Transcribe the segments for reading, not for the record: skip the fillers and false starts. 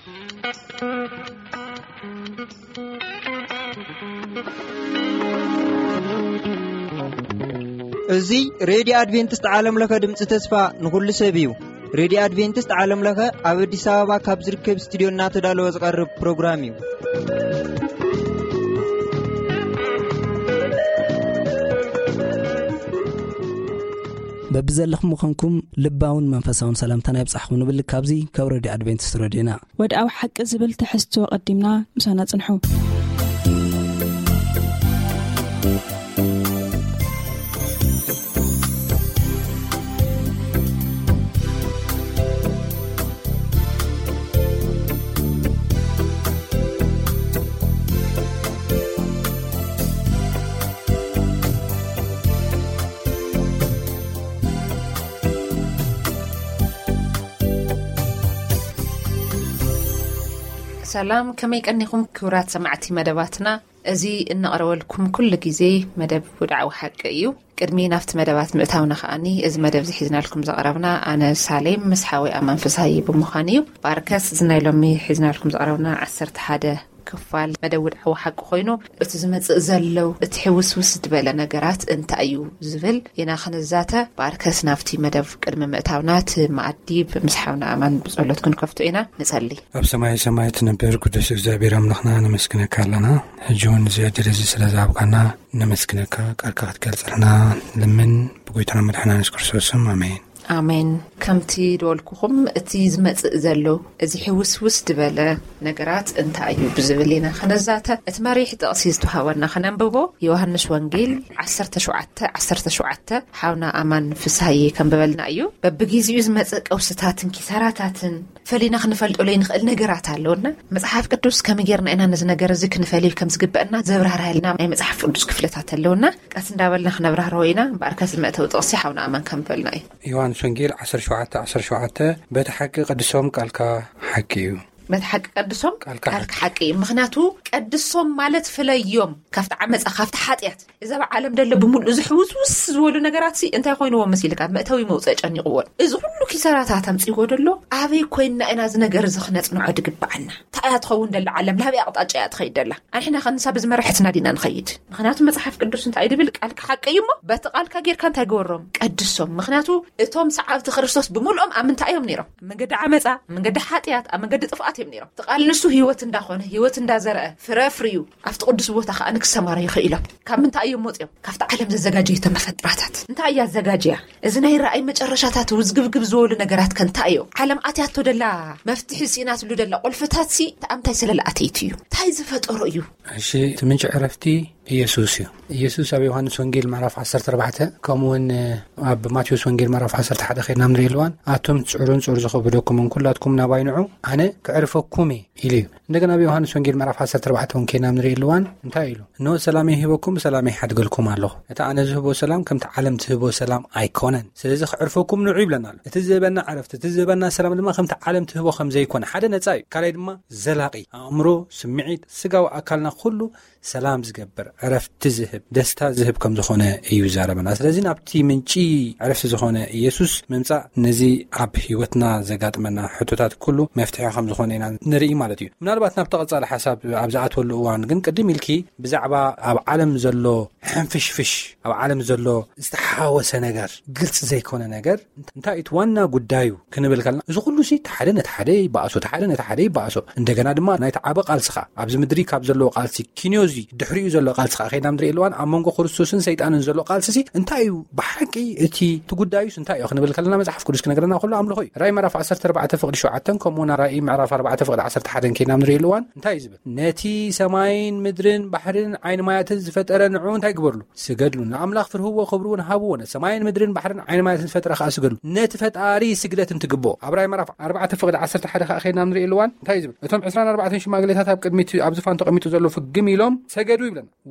እዙይ ሬዲዮ አድቬንቲስት ዓለም ለኸ ድምፂ ተስፋ ንኹሉ ሰብ እዩ። ሬዲዮ አድቬንቲስት ዓለም ለኸ ኣብ አዲስ አበባ ካብ ዝርከብ ስቱድዮ እናተዳለወ ዝቐርብ ፕሮግራም እዩ። በብዘለኹም ምኾንኩም ልባውን መንፈሳውን ሰላምታና ይብጻሕኩም ንብል ካብዚ ካብ ሬዲዮ አድቬንቲስት ሬዲዮና ወድኣዊ ሓቂ ዝብል ትሕዝቶ ቀዲምና ምሳና ጽንሑ። ሰላም ከመይ ቀኒኹም ክብራት ሰማዕቲ መደባትና እዚ እናቀረበልኩም ኩሉ ግዜ መደብ ወድዓዊ ሓቂ እዩ። ቅድሚ ናፍቲ መደባት ምእታውና ከኣኒ እዚ መደብ ሒዝናልኩም ዘቀረብና ኣነ ሳሌም መስሓዊ ኣመንፈሳይ ብምዃን እዩ። ባርከስ ዝናይሎሚ ሒዝናልኩም ዘቀረብና 11 ክፋል መደብ ወድዓዊ ሓቂ ኮይኑ እቲ ዝመጽእ ዘለው እቲ ሕውስውስ ዝበለ ነገራት እንታይ እዩ ዝብል ኢና ክንዛተ ባርከስ ናፍቲ መደብ ቅድሚ ምእታውናት ማዕዲ ብምስሓውና ኣማን ብጸሎት ክንከፍቱ ኢና ንጸሊ። ኣብ ሰማይ ትነብር ቅዱስ እግዚአብሔር አምላኽና ነመስግነካ ኣለና። ሕጂውን ዝያድር እዚ ስለዛብቃና ነመስግነካ ቃልካ ክትገልጸልና ለምን ብጎይታና መድኃኒና ኢየሱስ ክርስቶስ አሜን አሜን። ከምቲ ደወልኩኹም እቲ ዝመጽእ ዘሎ እዚ ሕውስውስ ዝበለ ነገራት እንታይ እዩ ብዝብል ኢና ክንዛተ እቲ መሪሕ ጥቕሲ ዝተውሃበና ክነንብቦ ዮሐንስ ወንጌል 17:17 ሓውና ኣማን ፍስሐይ ከንብበልና እዩ። በብግዚኡ ዝመጽእ ቀውስታትን ኪሳራታትን ፈሊና ክንፈልጦ ንኽእል ነገራት ኣለውና መጽሓፍ ቅዱስ ከም ጌርና ኢና ነዚ ነገር እዚ ክንፈልይ ከም ዝግበአና ዘብራህራልና ናይ መጽሓፍ ቅዱስ ክፍልታት ኣለውና ቃስ እንዳበልና ክነብራህሮ ኢና ባርከስ ዝመእተው ጥቕሲ ሓውና ኣማን ከንብበልና እዩ። ዮሐንስ ወንጌል 17:17 በቲ ሓቂ ቅድሶም ቃልካ ሓቂ እዩ። በቲ ሓቂ ቀድሶም ቃልካ ሓቂ እዩ። ምክንያቱ ቀድሶም ማለት ፍለዮም ካብቲ ዓመፃ ካብቲ ሓጢያት እዚ ዓለም ደለ ብምሉእ ዝሕውስውስ ዝበሉ ነገራት እንታይ ኮይኑዎ መሲልካ መእተዊ መውፅእ ጨኒቕዎን እዚ ሁሉ ኪሳራታት ኣምፂዎ ደሎ ኣበይ ኮይንና ኢና እዚ ነገር እዚ ክነጽንዖ ድግባአና ታያ ትኸውን ደለ ዓለም ላበይ ኣቕጣጫ እያ ትኸይድ ደላ ኣንሕና ክንሳብ ዝመርሕትና ዲና ንኸይድ። ምክንያቱ መጽሓፍ ቅዱስ እንታይ ድብል ቃልካ ሓቂ እዩ እሞ በቲ ቃልካ ጌርካ እንታይ ገበሮም ቀድሶም። ምክንያቱ እቶም ሰዓብቲ ክርስቶስ ብምሉኦም ኣብ ምንታይ እዮም ነይሮም? መንገዲ ዓመፃ፣ መንገዲ ሓጢያት፣ ኣብ መንገዲ ጥፍኣት እዮም ነይሮም። ተቃል ንሱ ህይወት እንዳኾነ ህይወት እንዳዘርአ ፍረፍርዩ ኣብቲ ቅዱስ ቦታ ከዓ ንክሰማሩ ይኽእሎም። ካብ ምንታይ እዮም ወፂኦም? ካብቲ ዓለም ዘዘጋጀዩ ተመፈጥራታት እንታይ እያ ዘጋጅያ? እዚ ናይ ራእይ መጨረሻታት ውዝግብግብ ዝበሉ ነገራት ከንታይ እዩ? ዓለም ኣትያቶ ደላ መፍትሒ ሲናት ሉ ደላ ቁልፍታት ሲ ተኣምታይ ስለላኣተይት እዩ እንታይ ዝፈጠሮ እዩ? እሺ ትምንጭ ዕረፍቲ ኢየሱስ እዩ። ኢየሱስ ኣብ ዮሐንስ ወንጌል ምዕራፍ 14 ከምውን ኣብ ማቴዎስ ወንጌል ምዕራፍ 11 ኸይድና ንሪኢልዋን ኣቶም ጽዑርን ጽዑር ዝኸብደኩም ኩላትኩም ናባይንዑ ኣነ ክዕርፈኩም ኢሉ እዩ። እንደገና ኣብ ዮሐንስ ወንጌል ምዕራፍ 14 ወንኬና ንሪኢልዋን እንታይ ኢሉ? እነሆ ሰላም ይህበኩም ሰላም ይሓድገልኩም ኣለኹ። እቲ ኣነ ዝህቦ ሰላም ከምቲ ዓለም ትህቦ ሰላም ኣይኮነን። ስለዚ ክዕርፈኩም ንዑ ይብለና ኣሎ። እቲ ዝህበና ዕረፍቲ እቲ ዝህበና ሰላም ድማ ከምቲ ዓለም ትህቦ ከም ዘይኮነ ሓደ ነፃ እዩ። ካልኣይ ድማ ዘላቂ ኣእምሮ፣ ስምዒት፣ ስጋዊ ኣካልና ኩሉ ሰላም ዝገብር ዕረፍቲ ዝህብ ደስታ ዝህብ ከም ዝኾነ እዩ ዛረበና። ስለዚ ናብቲ ምንጪ ዕረፍቲ ዝኾነ ኢየሱስ ምምጻእ ነዚ ኣብ ህይወትና ዘጋጥመና ሕቶታት ኩሉ መፍትሒ ከም ዝኾነ ኢና ንርኢ ማለት እዩ። ምናልባት ናብቲ ቀጻሊ ሓሳብ ኣብ ዝኣትወሉ እዋን ግን ቅድም ኢልኪ ብዛዕባ ኣብ ዓለም ዘሎ ሕንፍሽፍሽ ኣብ ዓለም ዘሎ ዝተሓወሰ ነገር ግልጽ ዘይኮነ ነገር እንታይ እቲ ዋና ጉዳዩ ክንብል ከለና እዚ ኩሉ ሲ ተሓደ ነቲ ሓደ ይበኣሶ ተሓደ ነቲ ሓደ ይበኣሶ እንደገና ድማ ናይቲ ዓበ ቃልስኻ ኣብዚ ምድሪ ካብ ዘለዎ ቃልሲ ኪንዮዚ ድሕሪኡ ዘሎ ቃልስኻ ኸይድና ንሪኢልዋን ኣብ መንጎ ክርስቶስን ሰይጣንን ዘሎ ቃልሲ እንታይ እዩ ብሓቂ እቲ ጉዳዩስ እንታይ እዩ ክንብል ከለና መጽሓፍ ቅዱስ ክነግረና ኩሉ ኣምልኾ እዩ። ራእይ ምዕራፍ 14:7 ከምኡ'ውን ራእይ ምዕራፍ 4:11 ኬና ንሪኢልዋን እንታይ እዩ ዝብል? ነቲ ሰማይን ምድርን ባሕርን ዓይን ማያትን ዝፈጠረ ንዑ እንታይ ግበርሉ? ስገድሉ። ንኣምላኽ ፍርህዎ ክብሩን ሃብዎ። ነቲ ሰማይን ምድርን ባሕርን ዓይን ማያትን ዝፈጠረ ከዓ ስገድሉ። ነቲ ፈጣሪ ስግደት እንትግብኦ። ኣብ ራእይ ምዕራፍ 4:11 ከዓ ኬና ንሪኢልዋን እንታይ እዩ ዝብል? እቶም 24 ሽማግሌታት ኣብ ቅድሚት ኣብ ዝፋን ተቐሚጡ ዘሎ ፍግም ኢሎም ሰገዱ ይብለና።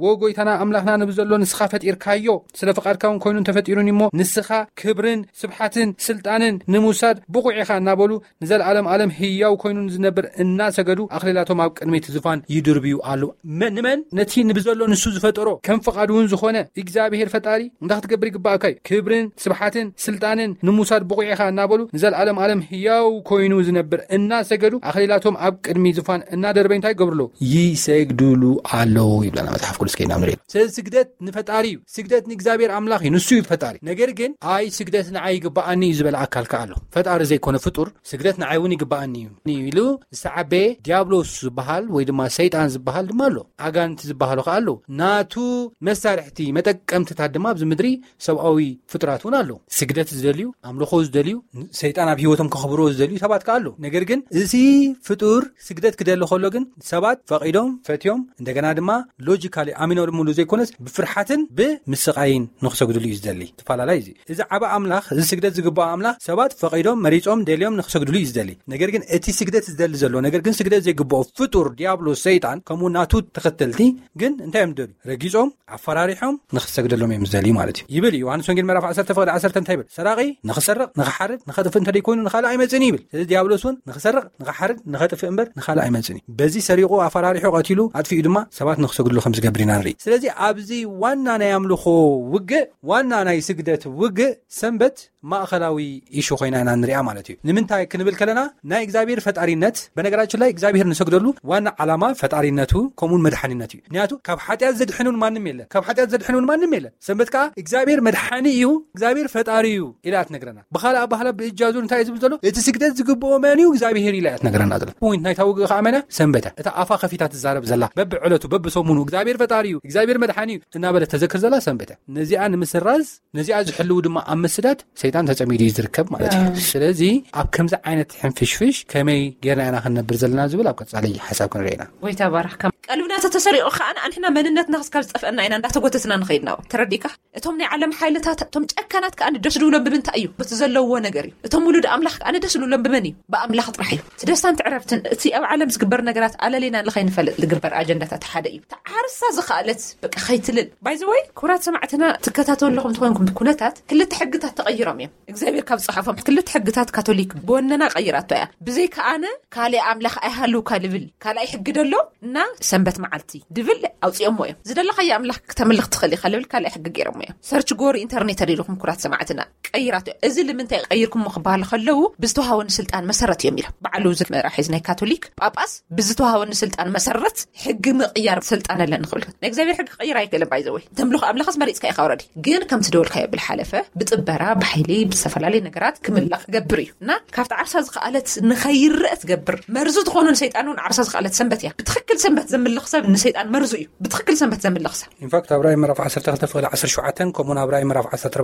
ጎይታና ኣምላኽና ንብዘሎ ንስኻ ፈጢርካዮ ስለ ፍቃድካውን ኮይኑ ተፈጢሩን እሞ ንስኻ ክብርን ስብሓትን ስልጣንን ንምውሳድ ብቑዒኻ እናበሉ ንዘለዓለም ዓለም ህያው ኮይኑ ዝነብር እናሰገዱ ኣኽሊላቶም ኣብ ቅድሚት ዝፋን ይድርብዩ ኣሉ። ንመን ነቲ ንብዘሎ ንሱ ዝፈጠሮ ከም ፍቃዱ እውን ዝኾነ እግዚኣብሔር ፈጣሪ እንዳክትገብር ይግባእካ ክብርን ስብሓትን ስልጣንን ንምውሳድ ብቑዒኻ እናበሉ ንዘለዓለም ዓለም ህያው ኮይኑ ዝነብር እናሰገዱ ኣኽሊላቶም ኣብ ቅድሚ ዝፋን እናደርበ እንታይ ገብርሎ ይሰግዱሉ ኣለው ይብለና መጽሓፍ ቅዱስ ከይና ንሪኢ። ስለዚ ስግደት ንፈጣሪ እዩ፣ ስግደት ንእግዚኣብሔር ኣምላኽ እዩ፣ ንሱ እዩ ፈጣሪ። ነገር ግን ኣይ ስግደት ንዓይ ይግባኣኒ እዩ ዝበለ ኣካልካ ኣሎ። ፈጣሪ ዘይኮነ ፍጡር ስግደት ንዓይ እውን ይግባኣኒ እዩ ኢሉ ዝተዓበየ ዲያብሎስ ዝበሃል ወይ ድማ ሰይጣን ዝበሃል ድማ ኣሎ፣ ኣጋንንቲ ዝበሃሉ ከዓ ኣሎ። ናቱ መሳርሕቲ መጠቀምትታት ድማ ኣብዚ ምድሪ ሰብኣዊ ፍጡራት እውን ኣሎ። ስግደት ዝደልዩ ኣምልኾ ዝደልዩ ሰይጣን ኣብ ሂወቶም ከኽብሮ ዝደልዩ ሰባት ከዓ ኣሎ። ነገር ግን እዚ ፍጡር ስግደት ክደሊ ከሎ ግን ሰባት ፈቂዶም ፈትዮም እንደገና ድማ ሎጂካሊ ኣሚኖም ሙሉ ዘይኮነስ ብፍርሓትን ብምስቃይን ንክሰግድሉ እዩ ዝደሊ። ተፈላለዩ እዚ ዓባ ኣምላኽ እዚ ስግደት ዝግባእ ኣምላኽ ሰባት ፈቂዶም መሪፆም ደልዮም ንክሰግድሉ እዩ ዝደሊ። ነገር ግን እቲ ስግደት ዝደሊ ዘሎ ነገር ግን ስግደት ዘይግባኦ ፍጡር ዲያብሎስ ሰይጣን ከምኡ ናቱ ተኸተልቲ ግን እንታይ እዮም ዝደልዩ ረጊፆም ኣፈራሪሖም ንክሰግደሎም እዮም ዝደሊ ማለት እዩ ይብል ዮሃንስ ወንጌል ምዕራፍ 10:10 እንታይ ይብል? ሰራቂ ንክሰርቕ ንክሓርድ ንኸጥፍእ እንተደይ ኮይኑ ንኻልእ ኣይመፅን ይብል። ስለዚ ዲያብሎስ እውን ንክሰርቕ ንክሓርድ ንኸጥፍእ እምበር ንኻልእ ኣይመፅን። በዚ ሰሪቑ ኣፈራሪሑ ቀቲሉ ኣጥፊኡ ድማ ሰባት ንክሰግድሉ ከም ዝገብር ኢና ንርኢ። ስለዚ ኣብዚ ዋና ናይ ኣምልኾ ውግእ ዋና ናይ ስግደት ውግእ ሰንበት ማእኸላዊ ኢሹ ኮይና ኢና ንሪኣ ማለት እዩ። ንምንታይ ክንብል ከለና ናይ እግዚአብሔር ፈጣሪነት በነገራችን ላይ እግዚአብሔር ንሰግደሉ ዋና ዓላማ ፈጣሪነቱ ከምኡን መድሓኒነት እዩ። ምክንያቱ ካብ ሓጢያት ዘድሕኑን ማንም የለ፣ ካብ ሓጢያት ዘድሕኑን ማንም የለ። ሰንበት ከዓ እግዚአብሔር መድሓኒ እዩ፣ እግዚአብሔር ፈጣሪ እዩ ኢላ ትነግረና። ብኻልእ ኣባህላ ብእጃዙ እንታይ ዝብል ዘሎ እቲ ስግደት ዝግብኦ መን እዩ እግዚአብሔር ኢላ ትነግረና ዘሎ ፖይንት ናይ ታውግእ ከዓ መነ ሰንበተ እታ ኣፋ ከፊታት ትዛረብ ዘላ በብዕለቱ በብሰሙኑ እግዚአብሔር ፈጣሪ እዩ እግዚአብሔር መድሓኒ እዩ እናበለ ተዘክር ዘላ ሰንበተ ነዚኣ ንምስራዝ ነዚኣ ዝሕልው ድማ ኣብ መስዳት ሰይጣን ተጸሚዱ ይዝርከብ ማለት እዩ። ስለዚ ኣብ ከምዚ ዓይነት ሕንፍሽፍሽ ከመይ ጌርና ኢና ክንነብር ዘለና ዝብል ኣብ ቀጻሊ ሓሳብ ክንርኢና ወይ ተባረኽካ ቀልብና ተተሰሪቑ ከዓ ኣንሕና መንነትና ክስካብ ዝጠፍአና ኢና እንዳተጎተትና ንኸይድና ተረዲካ እቶም ናይ ዓለም ሓይልታት እቶም ጨካናት ከዓ ደስ ዝብሎም ብምንታይ እዩ በቲ ዘለውዎ ነገር እዩ። እቶም ውሉድ ኣምላኽ ከዓ ደስ ዝብሎም ብመን እዩ? ብኣምላኽ ጥራሕ እዩ። ትደስታን ትዕረፍትን እቲ ኣብ ዓለም ዝግበር ነገራት ኣለሌና ንኸይንፈልጥ ዝግበር ኣጀንዳታት ሓደ እዩ። ተዓርሳ ዝኽኣለት በቃ ኸይትልል ባይዘወይ ኩራት ሰማዕትና ትከታተለኹም ትኾንኩም ብኩነታት ክልተ ሕግታት ተቐይሮም እዮም። እግዚአብሔር ካብ ጽሓፎም ክልተ ሕግታት ካቶሊክ ብወነና ቀይራቶ እያ። ብዘይ ከኣነ ካልእ ኣምላኽ ኣይሃሉካ ልብል ካልኣይ ሕጊ ደሎ እና ሰንበት መዓልቲ ድብል ኣውፅኦሞ እዮም። ዝደለኻዮ ኣምላኽ ክተምልኽ ትኽእል ኢኻ ልብል ካልኣይ ሕጊ ገይሮሞ እዮም። ሰርች ጎሪ ኢንተርኔት ኣሪኢልኩም ኩራት ሰማዕትና ቀይራቶ እዚ ንምንታይ ቀይርኩም ክበሃል ከለዉ ብዝተዋሃበኒ ስልጣን መሰረት እዮም ኢሎም በዓሉ ዝመራሒ ናይ ካቶሊክ ጳጳስ ብዝተዋሃበኒ ስልጣን መሰረት ሕጊ ምቕያር ስልጣን ኣለኒ ንኽብል ናይ እግዚአብሔር ሕጊ ቀይራ ኣይከለም ባይዘወይ ተምልኽ ኣምላኽስ መሪፅካ ኢኻ ወረዲ ግን ከም ትደወልካዮ ብልሓለፈ ብጥበራ ብሓይሊ ብዝተፈላለዩ ነገራት ክምላኽ ገብር እዩ እና ካብቲ ዓርሳ ዝኽኣለት ንኸይርአ ትገብር መርዙ ዝኾኑ ንሰይጣን እውን ዓርሳ ዝኽኣለት ሰንበት እያ። ብትኽክል ሰንበት ዘምልኽ ሰብ ንሰይጣን መርዙ እዩ። ብትኽክል ሰንበት ዘምልኽ ሰብ ኢንፋክት ኣብ ራእይ ምዕራፍ 12:17 ከምኡን ኣብ ራእይ ምዕራፍ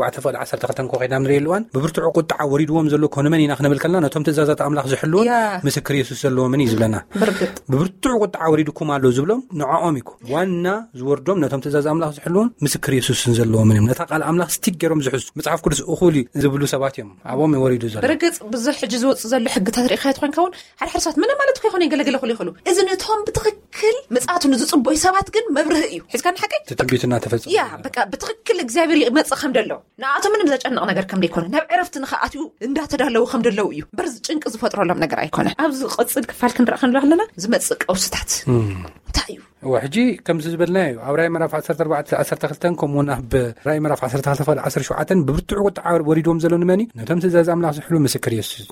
14:12 ኮይና ንሪኢ ኣለዋን ብብርቱዕ ቁጣዕ ወሪድዎም ዘሎ ኮነ መን ኢና ክንብል ከለና ነቶም ትእዛዛት ኣምላኽ ዝሕልውን ምስክር ኢየሱስ ዘለዎምን እዩ ዝብለና። ብብርቱዕ ቁጣዕ ወሪድኩም ኣሎ ዝብሎም ንዓኦም ኢኩ ዋና ዝወርዶም ነቶም ትእዛዝ ኣምላኽ ዝሕልውን ምስክር ኢየሱስን ዘለዎምን እዮም። ነታ ቃል ኣምላኽ ስቲክ ገይሮም ዝሕዙ መጽሓፍ ቅዱስ እኹል ዝብሉ ሰባት እዮም ኣብኦም ይወሪዱ ዘሎ። ብርግጽ ብዙሕ ሕጂ ዝወፅእ ዘሎ ሕግታት ርኢኻ ትኮንከውን ሓደ ሰባት ምን ማለት ከይኾነ ይገለገለ ኩሉ ይኽእሉ እዚ ነቶም ብትኽክል መጽኣቱ ንዝጽበዩ ሰባት ግን መብርህ እዩ ሒዝካ ንሓቂ ትንቢትና ተፈጽሞ ያ በቃ ብትኽክል እግዚአብሔር ይመጽእ ከም ደሎ ንኣቶም ምንም ዘጨንቕ ነገር ከም ደይኮነ ናብ ዕረፍቲ ንኸኣትዩ እንዳተዳለው ከም ደለው እዩ በርዝ ጭንቂ ዝፈጥረሎም ነገር ኣይኮነ። ኣብዚ ቅጽል ክፋል ክንረአ ክንረአ ከለና ዝመጽእ ቀውስታት እንታይ እዩ وحجي كم زبلنا أوراي مرة في 14-12 كمون براي مرة في 14-17 ببرتوع وتعار وريدهم زلون ماني نتم تزاز عمل حلو مسكر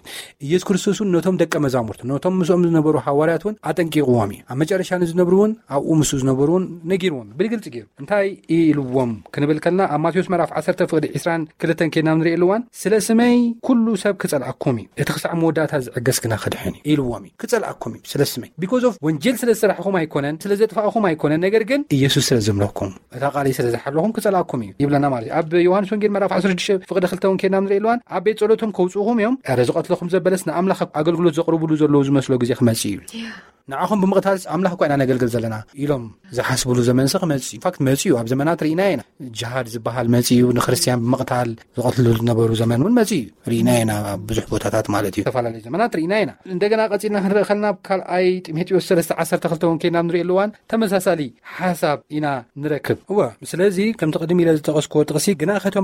يس كرسوسون نتم دك مزامرت نتم مسوم زنبرو حواراتون أتنكي قوامي أما جارشان زنبرون أو مسوز نبرون نجيرون بالقلت جير انتهاي إلوام كنا بالكلنا أما تيوس مرة في 10 كلتن كنا نري إلوان سلاسمي كل سب كتل أقومي يتخصع مودات هز عجزكنا خدحني إلوامي كتل أقومي سلاسمي because of when جل سلسرح هم يكونن سلزت فأخهم يكونن نجر جن يسوع سلزم لكم تقالي سلزح لهم كتل أقومي يبلنا مالي أب يوحنا سونجيل مرة في 10 فقد دخلتهم كنا نري إلوان أبيت صلوتهم كوزوهم يوم رزقت لهم زبلسنا أملاخ أقول قلوا زقربوا لوز مسلوق زي خمسين ንዓኹም ብምቕታልስ ኣምላኽ እኳ ኢና ነገልግል ዘለና ኢሎም ዝሓስብሉ ዘመንስ ክመጽ ኢንፋክት መጽኡ ኣብ ዘመናት ርኢና ኢና ጅሃድ ዝበሃል መጽኡ ንክርስቲያን ብምቕታል ዝቐትሉ ዝነበሩ ዘመን እውን መጽኡ ርኢና ኢና ብዙሕ ቦታታት ማለት እዩ ዝተፈላለዩ ዘመናት ርኢና ኢና እንደገና ቀጺልና ክንርኢ ከለና ካልኣይ ጢሞቴዎስ 3:12 እውን ከይና ንሪኢ ኣለዋን ተመሳሳሊ ሓሳብ ኢና ንረክብ እወ ስለዚ ከምቲ ቅድም ኢለ ዝጠቐስክዎ ጥቕሲ ግና ኸቶም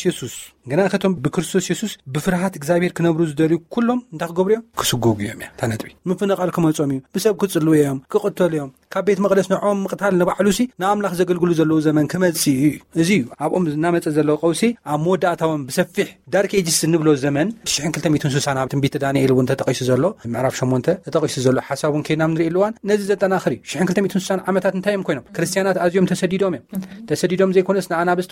ብክርስቶስ የሱስ ብፍርሃት እግዚኣብሔር ክነብሩ ዝደልዩ ኩሎም እንታይ ክገብሩ እዮም ክስጎጉ እዮም እያ ተነጥቢ ምፍንቓል ክመጾም እዩ ብሰብ ክጽልው እዮም ክቕተሉ እዮም ካብ ቤት መቕደስ ንዖም ምቕታል ንባዕሉሲ ንኣምላኽ ዘገልግሉ ዘለዉ ዘመን ክመጽእ እዩ እዚ እዩ ኣብኦም ዝናመፀ ዘለዎ ቀውሲ ኣብ መወዳእታዎም ብሰፊሕ ዳርክ ኤጅስ እንብሎ ዘመን 1260 ኣብ ትንቢት ዳንኤል እውን ተጠቒሱ ዘሎ ምዕራፍ 8 ተጠቒሱ ዘሎ ሓሳብ እውን ከይና ንሪኢ ኣለዋን ነዚ ዘጠናኽር እዩ 1260 ዓመታት እንታይ እዮም ኮይኖም ክርስቲያናት ኣዝዮም ተሰዲዶም ዘይኮነስ ንኣናብስ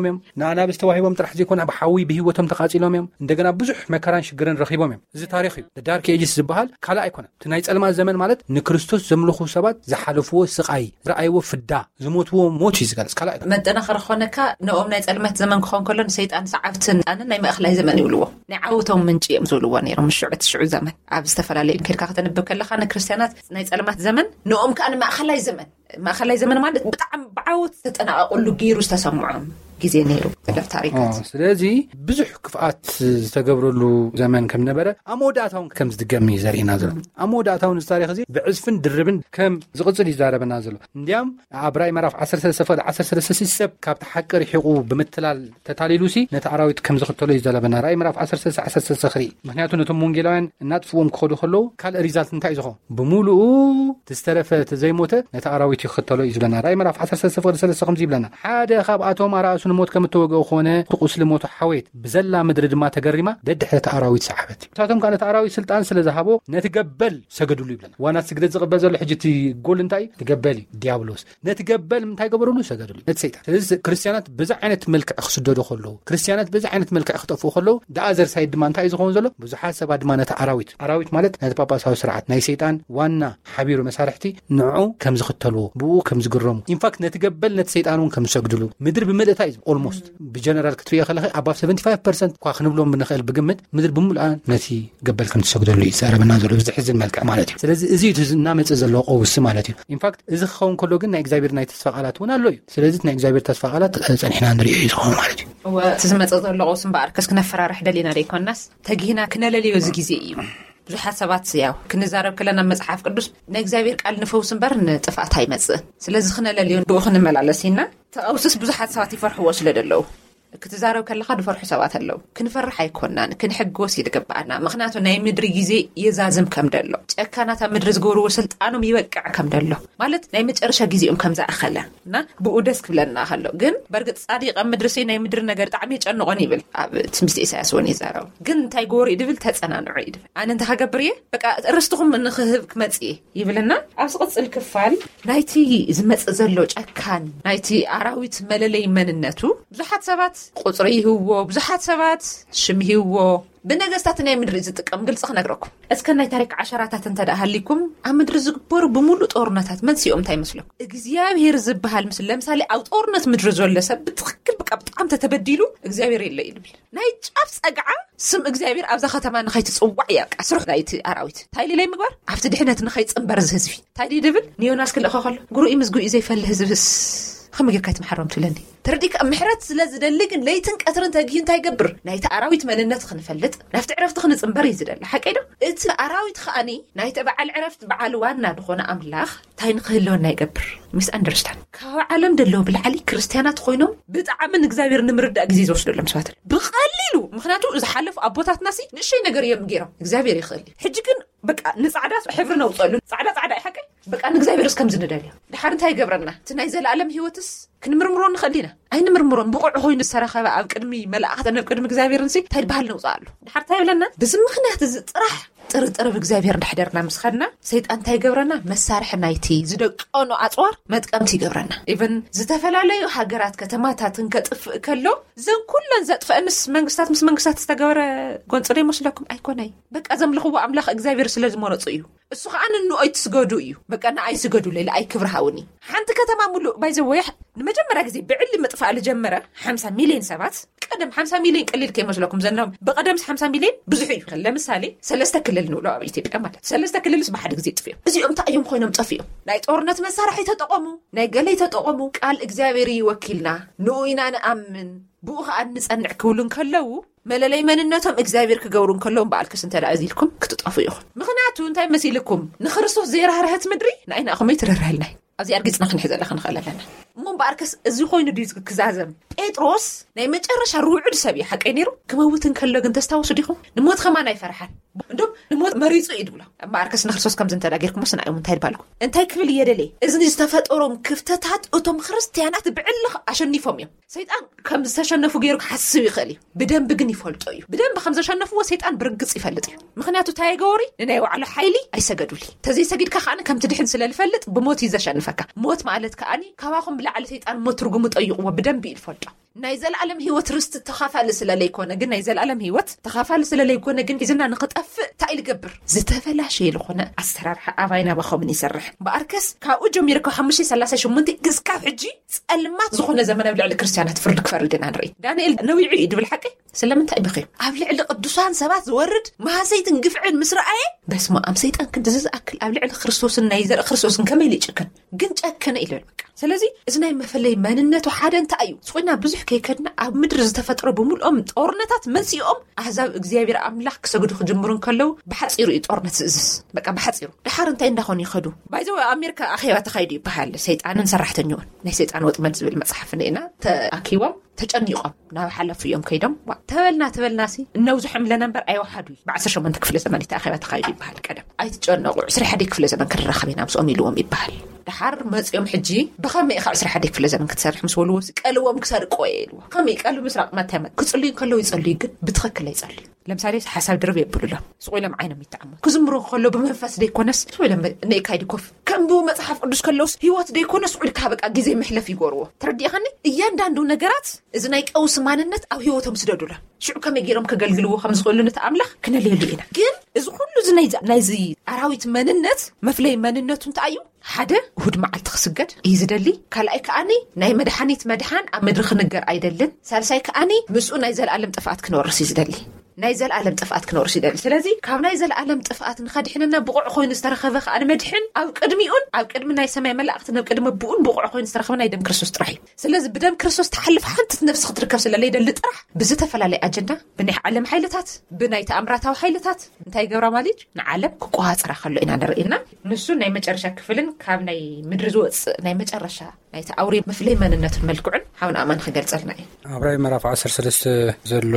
ተዋሂቦም ጥራሕ ዘይኮነ ኣብ ሓዊ ብሂወቶም ተቓጺሎም እዮም እንደገና ብዙሕ መከራን ሽግርን ረኺቦም እዮም እዚ ታሪክ እዩ ዳርክ ኤጅስ ዝበሃል ካልእ ኣይኮነን እቲ ናይ ጸልማት ዘመን ማለት ንክርስቶስ ዘምልኹ ሰባት ዝሓለፍዎ ስቃይ ዝረኣይዎ ፍዳ ዝሞትዎ ሞት እዩ ዝገልጽ ካልእ መጠናኸሪ ኾነካ ንኦም ናይ ጸልማት ዘመን ክኾን ከሎ ንሰይጣን ሰዓብትን ጣንን ናይ ማእኸላይ ዘመን ይብልዎ ናይ ዓወቶም ምንጪ እዮም ዝብልዎ ነይሮም ሽዑ ዘመን ኣብ ዝተፈላለዩ ከድካ ከተንብብ ከለኻ ንክርስቲያናት ናይ ጸልማት ዘመን ንኦም ከዓ ንማእኸላይ ዘመን ማለት ብጣዕሚ ብዓወት ዝተጠናቐቁሉ ገይሩ ዝተሰምዖም ግዜ ነይሩ ለፍ ታሪካት ስለዚ ብዙሕ ክፍኣት ዝተገብረሉ ዘመን ከም ነበረ ኣብ መወዳእታውን ከም ዝድገም እዩ ዘርኢና ዘሎ ኣብ መወዳእታውን እዚ ታሪክ እዚ ብዕዝፍን ድርብን ከም ዝቕጽል ይዛረበና ዘሎ እንዲያም ኣብ ራእይ ምዕራፍ 13 ሰብ ካብቲ ሓቂ ርሒቑ ብምትላል ተታሊሉሲ ነቲ ኣራዊት ከም ዝኽተሎ እዩ ዘለበና ራእይ ምዕራፍ 13 ክርኢ ምክንያቱ ነቶም ወንጌላውያን እናጥፍዎም ክኸዱ ከለዉ ካልእ ሪዛልት እንታይ እዩ ዝኾን ብምሉኡ ዝተረፈ ተዘይሞተ ነቲ ኣራዊት ይኽተሎ እዩ ዝብለና ራእይ ምዕራፍ 13 ከምዚ ይብለና ሓደ ካብኣቶም ኣራእሱ ንሞት ከም እተወግኦ ኾነ ቁስሊ ሞቱ ሓወት ብዘላ ምድሪ ድማ ተገሪማ ደድሕቲ ኣራዊት ሰሓበት ንሳቶም ከዓ ነቲ ኣራዊት ስልጣን ስለ ዝሃቦ ነቲ ገበል ሰገድሉ ይብለና ዋናት ስግደት ዝቕበል ዘሎ ሕጂ እቲ ጎል እንታይ እዩ ትገበል እዩ ዲያብሎስ ነቲ ገበል ምንታይ ገበረሉ ሰገድሉ ነቲ ሰይጣን ስለዚ ክርስቲያናት በዛ ዓይነት መልክዕ ክስደዱ ከለዉ ክርስቲያናት በዛ ዓይነት መልክዕ ክጠፍኡ ከለዉ ዳኣዘር ሳይድ ድማ እንታይ ዝኸውን ዘሎ ብዙሓት ሰባት ድማ ነቲ ኣራዊት ማለት ነቲ ጳጳሳዊ ስርዓት ናይ ሰይጣን ዋና ሓቢሩ መሳርሕቲ ንዑ ከም ዝኽተልዎ ብኡ ከም ዝግረሙ ኢንፋክት ነቲ ገበል ነቲ ሰይጣን እውን ከም ዝሰግድሉ ምድሪ ብምልእታ እዩ ኦልሞስት ብጀነራል ክትሪኦ ከለኸ ኣባብ 75% እኳ ክንብሎም ብንኽእል ብግምት ምድሪ ብምልኣ ነቲ ገበል ከም ትሰግደሉ እዩ ዘረበና ዘሎ ብዝሕዝን መልክዕ ማለት እዩ ስለዚ እዚ እናመፀ ዘለዎ ቀውሲ ማለት እዩ ኢንፋክት እዚ ክኸውን ከሎ ግን ናይ እግዚኣብሔር ናይ ተስፋ ቃላት እውን ኣሎ እዩ ስለዚ ናይ እግዚኣብሔር ተስፋ ቃላት ፀኒሕና ንሪኦ እዩ ዝኸውን ማለት እዩ እቲ ዝመፀ ዘሎ ቀውሲ እምበኣር ከስ ክነፈራርሕ ደሊና ደይኮናስ ተጊህና ክነለልዮ እዚ ግዜ እዩ ብዙሓት ሰባት ያው ክንዛረብ ከለና መጽሓፍ ቅዱስ ናይ እግዚአብሔር ቃል ንፈውስ እምበር ንጥፋት ኣይመጽእ ስለዚ ክነለልዮ ብኡ ክንመላለስ ኢና ተቀውስስ ብዙሓት ሰባት ይፈርሕዎ ስለደለው ክትዛረብ ከለኻ ድፈርሑ ሰባት ኣለው ክንፈርሕ ኣይኮናን ክንሕግወስ ይግባአና ምክንያቱ ናይ ምድሪ ግዜ የዛዝም ከም ደሎ ጨካናት ኣብ ምድሪ ዝገብርዎ ስልጣኖም ይወቅዕ ከም ደሎ ማለት ናይ መጨረሻ ግዜኦም ከም ዝኣኸለ እና ብኡ ደስ ክብለና ከሎ ግን በርግጥ ጻዲቅ ኣብ ምድሪ ናይ ምድሪ ነገር ጣዕሚ ጨንቆን ይብል ኣብ ትንቢት ኢሳያስ እውን ይዛረብ ግን እንታይ ጎሪ ይድብል ተጸናንዑ ይድብል ኣነ እንታይ ሃገብር እየ በቃ ርስቱኹም ንኽህብ ክመጽእ ይብልና ኣብ ዝቕጽል ክፋል ናይቲ ዝመጽእ ዘሎ ጨካን ናይቲ ኣራዊት መለለይ መንነቱ ብዙሓት ሰባት ቁጽሪ ይህዎ ብዙሓት ሰባት ሽም ይህዎ ብነገስታት ናይ ምድሪ ዝጥቀም ግልጽ ክነግረኩም እስከ ናይ ታሪክ ዓሸራታት እንተዳሃሊኩም ኣብ ምድሪ ዝግበሩ ብሙሉእ ጦርነታት መንስኦም እንታይ መስለኩም እግዚአብሔር ዝበሃል ምስሊ ለምሳሌ ኣብ ጦርነት ምድሪ ዘሎ ሰብ ብትክክል በቃ ብጣዕሚ ተተበዲሉ እግዚአብሔር የለ ይብል ናይ ጫፍ ጸግዓ ስም እግዚአብሔር ኣብዛ ከተማ ንኸይትጽዋዕ ያቃ ስሩሕ ናይቲ ኣራዊት ታይሊ ላይ ምግባር ኣብቲ ድሕነት ንኸይጽንበር ዝህዝቢ ታይሊ ድብል ኒዮናስ ክልኸ ከሎ ጉሩኢ ምዝጉኢ ዘይፈልህ ህዝብስ خمجر كات محرم تلني ترديك محرت سلاز دلقن ليتن كثرن تجين تايجبر نايت أراويت من الناس خنفلت نفت عرفت خنص مبرز دل حكينا إت أراويت خاني نايت بعل عرفت بعلواننا دخونا أملاخ تاين خلون نايجبر مس أندرستان كوا علم دلو بالعلي كريستيانات خوينهم بتعمل نجزاير نمرد أجزيز وصل لهم سواتر بقليلو مخناتو إذا حلف أبوتات ناسي نشي نجار يمجيرهم نجزاير يخلي حجكن بقى نصعدات حفرنا وصلوا صعدات حكي بقى نجزاير اسكم زنداليا دحرت هاي جبرنا تنايزل العالم هيوتس كنمرمرون نخلينا أي نمرمرون بقع خوين السرخة بقى قدمي ملاحظة أنا قدم إكزابير نسي تاي البحال نوصالو دحرت هاي لنا بس مخنات راح طرف إكزابير نحضرنا مسخرنا سيد أنتي جبرنا مسارح نايتي زدق أنو أطوار ما تقامتي جبرنا إذن زتفل عليه حجرات كتماتها تنكتف كله زين كلن زت فأنس منقصات استجبر قنصري مش لكم أيكوني بك أزم لخو أملاخ إكزابير سلازم ونصيو እሱ ከዓ ንንኦይ ትስገዱ እዩ በቃ ንኣይ ስገዱ ለይ ኣይ ክብርሃውኒ ሓንቲ ከተማ ሙሉእ ባይዘወይ ንመጀመርያ ግዜ ብዕሊ መጥፋእ ለጀመረ 50 ሚልዮን ሰባት ቀደም 50 ሚልዮን ቀሊል ከይመስለኩም ዘናው በቀደም 50 ሚልዮን ብዙሕ እዩ ለምሳሌ 3 ክልል ንብሎ ኣብ ኢትዮጵያ ማለት 3 ክልልስ በሓደ ግዜ ጥፍዮም እዚኦም ታዮም ኮይኖም ጠፍዮም ናይ ጦርነት መሳርሒ ተጠቀሙ ናይ ገለይ ተጠቀሙ ቃል እግዚአብሔር ይወኪልና ንኡይና ንኣምን ብኡ ከዓ ንጸንዕ ክብሉን ከለው መለለይ መንነቶም እግዚአብሔር ክገብሩን ከለውም በዓልክስ እንተላእዚልኩም ክትጠፉ ይኹን ምኽንያቱ እንታይ መሲልኩም ንክርስቶስ ዘይራህርህት ምድሪ ንኣይና ኣኸመይ ትረርህልናይ ኣብዚ ኣርጊጽና ክንሕዘለ ክንኸለለና እሞ በዓልክስ እዚ ኮይኑ ድዩ ክዛዘም ጴጥሮስ ናይ መጨረሻ ሩዑድ ሰብ እዩ ሓቀይ ነይሩ ክመውትን ከሎ ግን ተስታውሱ ዲኹም ንሞት ከማን ኣይፈርሓን እንደም ንሞት መሪጹ ይድብላ በዓልክስ ንክርስቶስ ከም ዝንተዳገርኩም ስናዮም እንታይ ይባልኩም እንታይ ክብል የደለ እዝኒ ዝተፈጠሮም ክፍተታት እቶም ክርስቲያናት ብዕልኽ ኣሸኒፎም እዮም ሰይጣን ከም ዝተሸነፉ ገይሩ ክሓስብ ይኽእል እዩ ብደንብ ግን ይፈልጦ እዩ ብደንብ ከም ዘሸነፍዎ ሰይጣን ብርግጽ ይፈልጥ እዩ ምኽንያቱ እንታይ ገወሪ ንናይ ባዕሉ ሓይሊ ኣይሰገዱሊ ተዘይሰጊድካ ከዓ ከም ትድሕን ስለልፈልጥ ብሞት ይዘሸንፈካ ሞት ማለት ከኣኒ ካባኹም ብላዕሊ ሰይጣን ሞት ትርጉሙ ጠይቕዎ ብደንብ ይፈልጦ ናይ ዘለዓለም ህይወት ርስት ተኻፋለ ስለለይኮነ ግን ናይ ዘለዓለም ህይወት ተኻፋለ ስለለይኮነ ግን ኢዝና ንኽጠፍእ እንታይ ልገብር ዝተፈላሸየ ዝኾነ ኣሰራርሓ ኣባይና ባኸምን ይሰርሕ በኣርከስ ካብኡ ጀሚሩ 538 ክሳብ ሕጂ ጸልማት ዝኾነ ዘመን ኣብ ልዕሊ ክርስቲያናት ፍርዲ ክፈርድና ንርኢ ዳንኤል ነዊዑ ይድብል ሓቂ ስለምንታይ ብኸይ ኣብ ልዕሊ ቅዱሳን ሰባት ዝወርድ ማህሰይትን ግፍዕን ምስረኣየ በስመ አብ ሰይጣን ክንድዝ ዝኣክል ኣብ ልዕሊ ክርስቶስን ናይ ዘርኢ ክርስቶስን ከመይ ይጭክን ግን ጨከነ ኢልብል በቃ ስለዚ እዚ ናይ መፈለይ መንነቱ ሓደ እንታይ እዩ ስቆይና ብዙሕ ከይከድና ኣብ ምድሪ ዝተፈጠረ ብምልኦም ጦርነታት መንስኦም ኣሕዛብ እግዚአብሔር ኣምላኽ ክሰግዱ ክጅምሩን ከለው ብሓፂሩ እዩ ጦርነት ዝእዝዝ በቃ ብሓፂሩ ድሓር እንታይ እንዳኾኑ ይኸዱ ባይዘው ኣሜሪካ ኣኼባ ተኻይዱ ይበሃል ሰይጣንን ሰራሕተኛውን ናይ ሰይጣን ወጥመድ ዝብል መጽሓፍ ነይና ተኣኪቦም ተጨኒቆም ናብ ሓለፉ እዮም ከይዶም ተበልናሲ እነውዝሖም ለነበር ኣይወሓዱ ብ18 ክፍለ ዘመን ኣኼባ ተኻይዱ ይበሃል ቀደም ኣይትጨነቁ 21 ክፍለ ዘመን ክረኸብ ኢና ምስኦም ኢልዎም ይበሃል ድሓር መጽኦም ሕጂ ብኸመይ ኢኻ 21 ክፍለ ዘመን ክትሰርሕ ምስ ወልዎ ቀልዎም ክሰርቆ የልዎ ከመይ ቀልቡ ምስራቅ መታመት ክጽልዩ ከለው ይጸልዩ ግን ብትኽክል ይጸልዩ ለምሳሌ ሓሳብ ድርብ የብሉሎም ስቆይሎም ዓይኖም ይተዓሙ ክዝምሩ ከለው ብመንፈስ ደይኮነስ ስቆይሎም ነይ ካይዲ ኮፍ ከምቡ መጽሓፍ ቅዱስ ከለውስ ህይወት ደይኮነስ ስቆይልካ በቃ ግዜ ምሕለፍ ይጎርዎ ትረዲእኸኒ እያንዳንዱ ነገራት እዚ ናይ ቀውስ ማንነት ኣብ ህይወቶም ስደዱላ ሽዑ ከመይ ገይሮም ከገልግልዎ ከም ዝኽእሉ ንተኣምላኽ ክነልየሉ ኢና ግን እዚ ኩሉ እዚ ናይዚ ኣራዊት መንነት መፍለይ መንነቱ እንታይ እዩ ሓደ እሁድ መዓልቲ ክስገድ እዩ ዝደሊ ካልኣይ ከኣኒ ናይ መድሓኒት መድሓን ኣብ ምድሪ ክንገር ኣይደልን ሳልሳይ ከኣኒ ምስኡ ናይ ዘለዓለም ጥፍኣት ክነወርስ እዩ ዝደሊ ናይ ዘለዓለም ጥፍኣት ክነወርስ ይደሊ ስለዚ ካብ ናይ ዘለዓለም ጥፍኣት ንኸድሕንና ብቑዕ ኮይኑ ዝተረኸበ ከኣኒ መድሕን ኣብ ቅድሚኡን ኣብ ቅድሚ ናይ ሰማይ መላእኽትን ኣብ ቅድሚ ብኡን ብቑዕ ኮይኑ ዝተረኸበ ናይ ደም ክርስቶስ ጥራሕ እዩ ስለዚ ብደም ክርስቶስ ተሓልፍ ሓንቲ ነፍሲ ክትርከብ ስለለይደሊ ጥራሕ ብዝተፈላለየ ኣጀንዳ ብናይ ዓለም ሓይልታት ብናይ ተኣምራታዊ ሓይልታት እንታይ ገብራ ማለት ንዓለም ክቆሃፀራ ከሎ ኢና ንርኢና ንሱ ናይ መጨረሻ ክፍልን ካብ ናይ ምድሪ ዝወፅእ ናይ መጨረሻ ናይ ተኣውሪ መፍለይ መንነቱን መልክዑን ሓውን ኣማን ክገልጸልና እዩ ኣብራይ ምዕራፍ 13 ዘሎ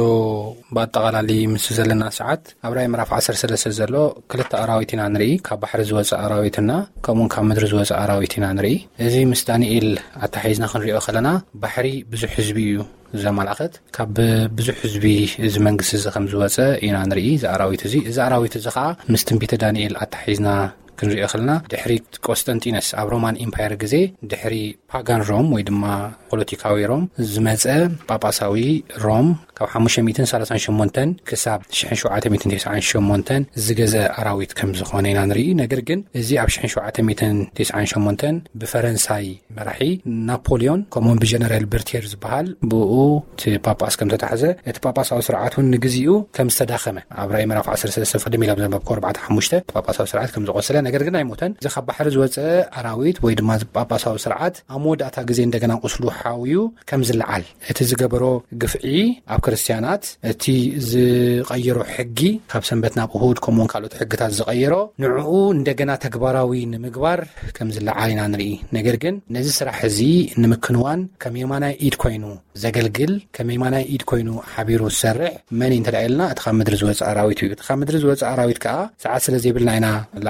ባጠቓላሊ ምስ ዘለና ሰዓት ኣብራይ ምዕራፍ 13 ዘሎ ክልተ ኣራዊት ኢና ንርኢ ካብ ባሕሪ ዝወፅእ ኣራዊትና ከምኡን ካብ ምድሪ ዝወፅእ ኣራዊት ኢና ንርኢ እዚ ምስ ዳንኤል ኣታሒዝና ክንሪኦ ከለና ባሕሪ ብዙሕ ህዝቢ እዩ ዘመላኽት ካብ ብዙሕ ህዝቢ እዚ መንግስቲ እዚ ከም ዝወፀ ኢና ንርኢ እዚ ኣራዊት እዚ ከዓ ምስ ትንቢተ ዳንኤል ኣታሒዝና ክንሪኦ ከለና ድሕሪ ቆስጠንጢኖስ ኣብ ሮማን ኢምፓየር ግዜ ድሕሪ ፓጋን ሮም ወይ ድማ ፖለቲካዊ ሮም ዝመፀ ጳጳሳዊ ሮም ካብ 538 ክሳብ 1798 ዝገዘ ኣራዊት ከም ዝኾነ ኢና ንርኢ ነገር ግን እዚ ኣብ 1798 ብፈረንሳይ መራሒ ናፖሊዮን ከምኡን ብጀነራል በርቲየር ዝበሃል ብኡ እቲ ጳጳስ ከም ተታሕዘ እቲ ጳጳሳዊ ስርዓት እውን ንግዚኡ ከም ዝተዳኸመ ኣብ ራእይ ምዕራፍ 13 ቅድሚ ኢሎም ዘንበብኮ 4-5 ጳጳሳዊ ስርዓት ከም ዝቆሰለ ነገር ግን ኣይሞተን እዚ ካብ ባሕሪ ዝወፀ ኣራዊት ወይ ድማ ጳጳሳዊ ስርዓት ኣብ መወዳእታ ግዜ እንደገና ቁስሉ ሓውዩ ከም ዝለዓል እቲ ዝገበሮ ግፍዒ ኣብ ክርስቲያናት እቲ ዝቀይሮ ሕጊ ካብ ሰንበት ናብ እሁድ ከምኡን ካልኦት ሕግታት ዝቀይሮ ንዕኡ እንደገና ተግባራዊ ንምግባር ከም ዝለዓል ኢና ንርኢ ነገር ግን ነዚ ስራሕ እዚ ንምክንዋን ከም የማናይ ኢድ ኮይኑ ዘገልግል ከም የማናይ ኢድ ኮይኑ ሓቢሩ ዝሰርሕ መን እንተዳኢልና እቲ ካብ ምድሪ ዝወፀ ኣራዊት እዩ እቲ ካብ ምድሪ ዝወፀ ኣራዊት ከዓ ሰዓት ስለ ዘይብልና ኢና ላዕሊ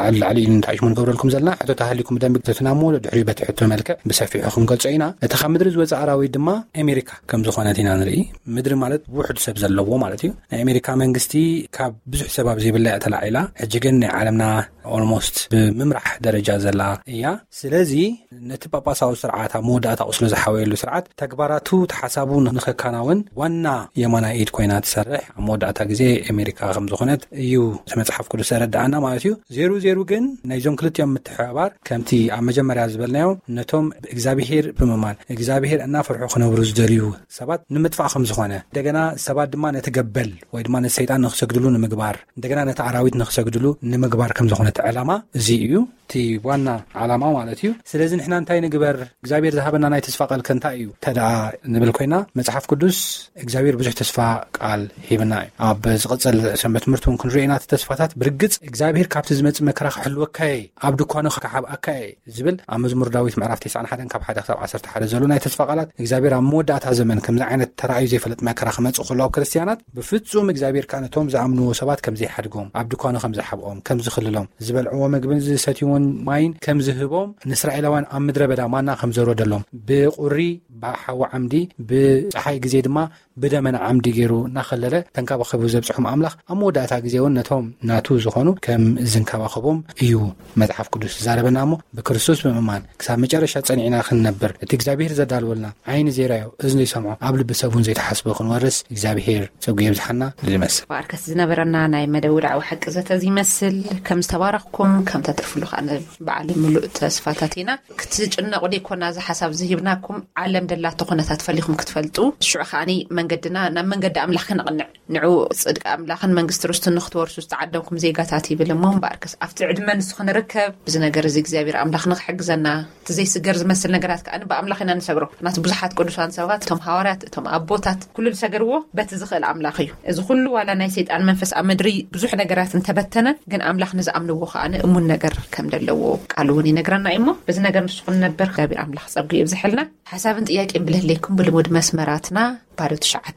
እንታይ ምን ገብረልኩም ዘለና ሕቶ ታህሊኩም ደም ተተናሙሉ ድሕሪ በትሕቶ መልክዕ ብሰፊሑኩም ገልጽይና እቲ ካብ ምድሪ ዝወጽ ኣራዊት ድማ ኣሜሪካ ከም ዝኾነት ኢና ንርኢ ምድሪ ማለት ውሕድ ሰብ ዘለዎ ማለት እዩ ናይ ኣሜሪካ መንግስቲ ካብ ብዙሕ ሰባብ ዘይብላ ተላዒላ ሕጂ ግን ናይ ዓለምና ኦልሞስት ብምምራሕ ደረጃ ዘላ እያ ስለዚ ነቲ ጳጳሳዊ ስርዓት መወዳእታ ቁስሉ ዝሓወየሉ ስርዓት ተግባራቱ ተሓሳቡ ንኸካናውን ዋና የማና ኢድ ኮይና ትሰርሕ መወዳእታ ግዜ ኣሜሪካ ከም ዝኾነት እዩ መጽሓፍ ቅዱስ ረዳኣና ማለት እዩ 00 ግን ናይዞም ክልቲኦም ምትሕባር ከምቲ ኣብ መጀመርያ ዝበልናዮ ነቶም እግዚአብሔር ብምማን እግዚአብሔር እናፈርሑ ክነብሩ ዝደልዩ ሰባት ንምጥፋእ ከም ዝኾነ እንደገና ሰባት ድማ ነተገበል ወይ ድማ ነሰይጣን ንኽሰግድሉ ንምግባር እንደገና ነቲ ኣራዊት ንኽሰግድሉ ንምግባር ከም ዝኾነ ዕላማ እዚ እዩ እቲ ዋና ዓላማ ማለት እዩ ስለዚ ንሕና እንታይ ንግበር እግዚአብሔር ዝሃበና ናይ ተስፋ ቃል ከንታይ እዩ ተዳ ንብል ኮይና መጽሓፍ ቅዱስ እግዚአብሔር ብዙሕ ተስፋ ቃል ሂብና እዩ ኣብ ዝቕጽል ሰንበት ትምህርቲ ክንርኢና ተስፋታት ብርግጽ እግዚአብሔር ካብቲ ዝመጽእ መከራ ክሕልወካይ ኣብ ድኳኑ ክሓብኣካይ ዝብል ኣብ መዝሙር ዳዊት ምዕራፍ 91 ካብ 1 ክሳብ 11 ዘሎ ናይ ተስፋ ቃላት እግዚአብሔር ኣብ መወዳእታ ዘመን ከምዚ ዓይነት ተራእዩ ዘይፈለጥ መከራ ክመጽእ ከሎ ኣብ ክርስቲያናት ብፍጹም እግዚአብሔር ካነቶም ዝኣምንዎ ሰባት ከም ዘይሓድጎም ኣብ ድኳኑ ከም ዝሓብኦም ከም ዝኽልሎም ዝበልዕዎ ምግብን ዝሰትይዎን ማይን ከም ዝህቦም ንእስራኤላውያን ኣብ ምድረ በዳ ማና ከም ዘሮደሎም ብቁሪ ብሓዊ ዓምዲ ብፀሓይ ግዜ ድማ ብደመና ዓምዲ ገይሩ እናኸለለ ተንከባኸቡ ዘብጽሑም ኣምላኽ ኣብ መወዳእታ ግዜ እውን ነቶም ናቱ ዝኾኑ ከም ዝንከባኸቦም እዩ መጽሓፍ ቅዱስ ዛረበና እሞ ብክርስቶስ ብምእማን ክሳብ መጨረሻ ጸኒዕና ክንነብር እቲ እግዚአብሔር ዘዳልወልና ዓይኒ ዘይራዮ እዝኒ ይሰምዖ ኣብ ልቢ ሰቡን ዘይተሓስቦ ክንወርስ እግዚአብሔር ፀጉ ይብዝሓና ዝመስል ባርከስ ዝነበረና ናይ መደውላዊ ሓቂ ዘተ ዝመስል ከም ዝተባረኽኩም ከም ተትርፍሉ ኻነ በዓል ሙሉእ ተስፋታት ኢና ክትጭነቁ ዲኮና ዛ ሓሳብ ዝሂብናኩም ዓለም ደላቶ ኩነታት ፈሊኹም ክትፈልጡ ሽዑ ኻኒ መንገድና ናብ መንገዲ ኣምላኽ ክንቕንዕ ንዑ ጽድቅ ኣምላኽን መንግስቲ ርስቱን ንኽትወርሱ ዝተዓደምኩም ዜጋታት ይብልሞ ባርከስ ኣብቲ ዕድመ ንሱ ክንርከብ ብዚ ነገር እዚ እግዚአብሔር ኣምላኽ ንኽሕግዘና ትዘይስገር ዝመስል ነገራት ከኣኒ ብኣምላኽ ኢና ንሰግሮ ናቱ ብዙሓት ቅዱሳን ሰባት እቶም ሃዋርያት እቶም ኣቦታት ኩሉ ዝሰገርዎ በቲ ዝኽእል ኣምላኽ እዩ እዚ ኩሉ ዋላ ናይ ሰይጣን መንፈስ ኣብ ምድሪ ብዙሕ ነገራት እንተበተነ ግን ኣምላኽ ንዝኣምንዎ ከኣኒ እሙን ነገር ከም ደለዎ ቃል እውን ይነግረና እሞ በዚ ነገር ንሱ ክንነብር እግዚአብሔር ኣምላኽ ፀጉ ይብዝሕልና ሓሳብን ጥያቄን ብልህለይኩም ብልሙድ መስመራትና ባዶ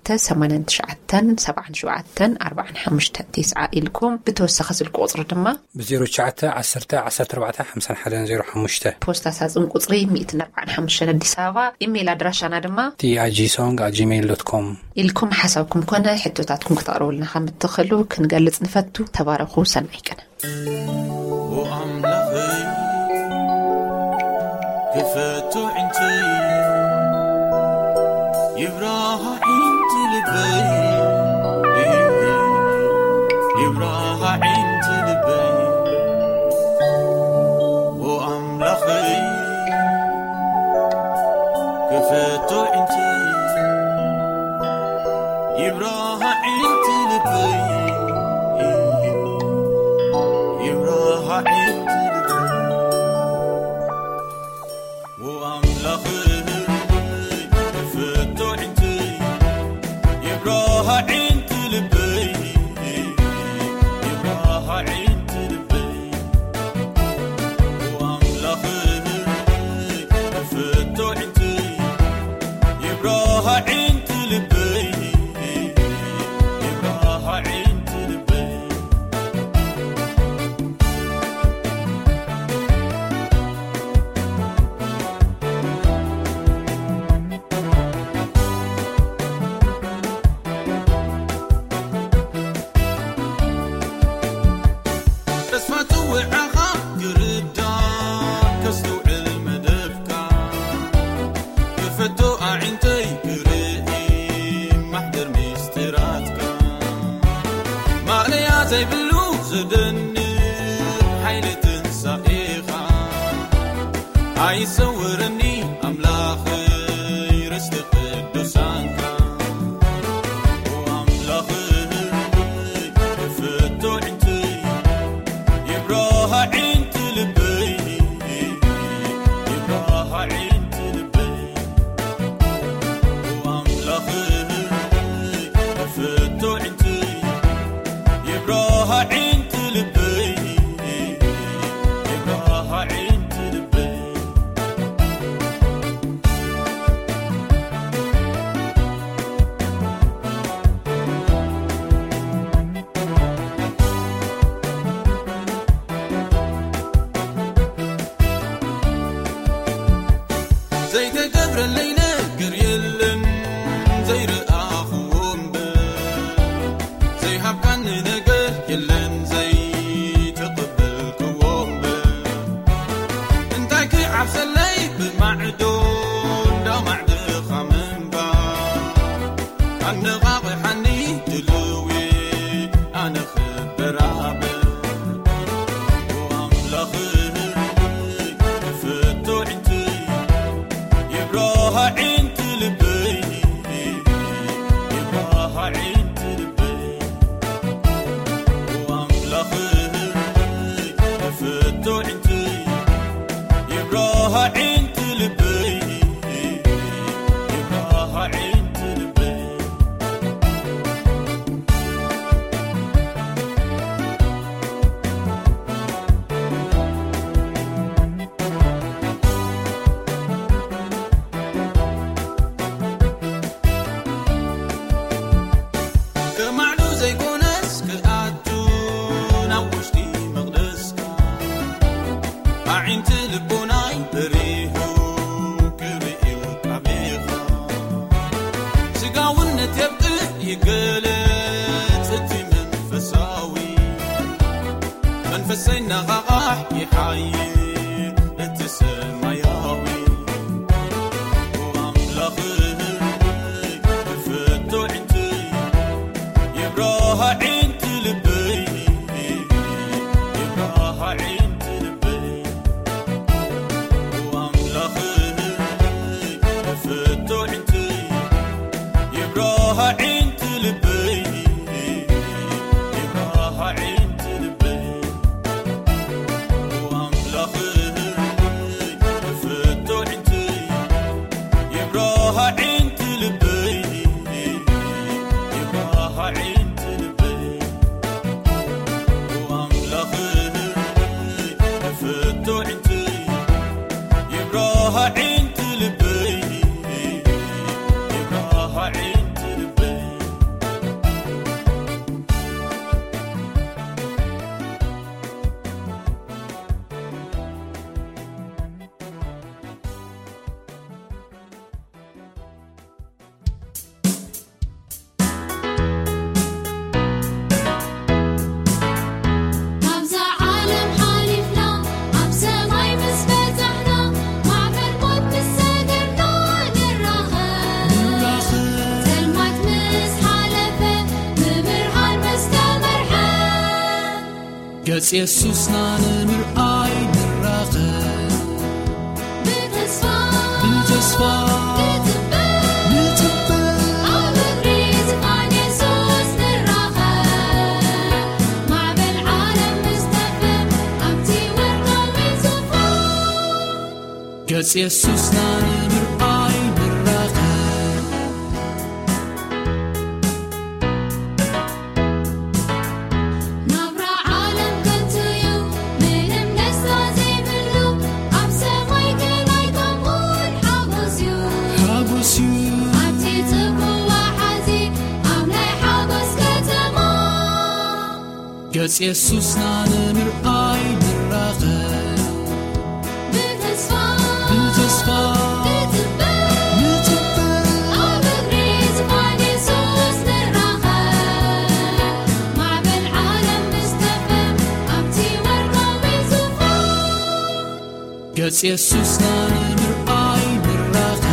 9897745 ኢልኩም ብተወሳኺ ስልክ ቁጽሪ ድማ ብ0910145105 ፖስታ ሳጥን ቁጽሪ 145 ኣዲስ ኣበባ ኢሜል ኣድራሻና ድማ tiagsong@gmail.com ኢልኩም ሓሳብኩም ኮነ ሕቶታትኩም ክትቀርቡልና ከም እትኽእሉ ክንገልጽ ንፈቱ ተባረኹ ሰናይ ቀን كفتو عندي يبراها عندي لبي يبراها عندي لبي وأملخي كفتو عندي يبراها عندي لبي يبراها عندي يصورني أملاخي رست قدسانك وأملاخي فتو عندي يبراها عند لبي يبراها عند لبي وأملاخي فتو عندي يبراها عند لبي يبراها عند لبي ዝገብረለይ ነገር የለን ዘይረኣኹዎም ዘይሃብካኒ ነገር የለን ዘይተቐበልክዎም እንታይ ክዓብሰለይ ብማዕዶ እንዳማዕድኻ ምንባር ኣነቓቒሓኒ ድልዌ ኣነ ክበራበ ገጽ ኢየሱስና ንምርኣይ ንራኸ ብተስፋ ኣብ እግሪ ዝፋን ኢየሱስ ንራኸ ማዕበል ዓለም ምስተፍር ኣብቲ ወርቃዊ ዙፋን ገጽ ኢየሱስና ንምርኣይ ንራኸ ገጽ ኢየሱስና ንምርኣይ ንራኸ ብተስፋ ኣብ እግሪ ዝፋን ኢየሱስ ንራኸ ማዕበል ዓለም ምስተፍር ኣብቲ ወርቃዊ ዙፋን ገጽ ኢየሱስና ንምርኣይ ንራኸ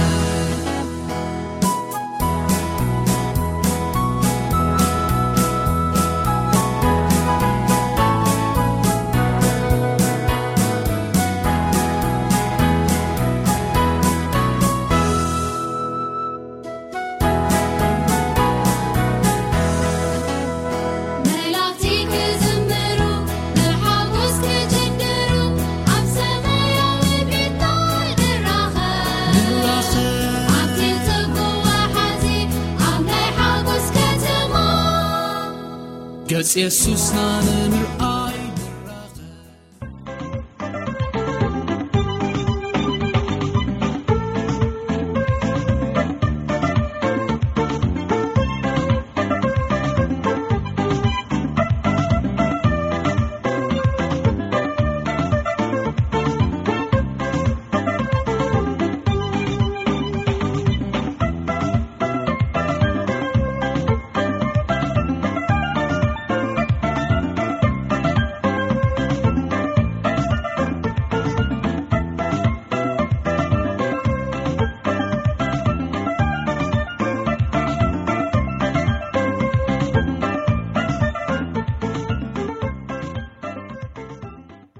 ገጽ ኢየሱስና ንምርኣይ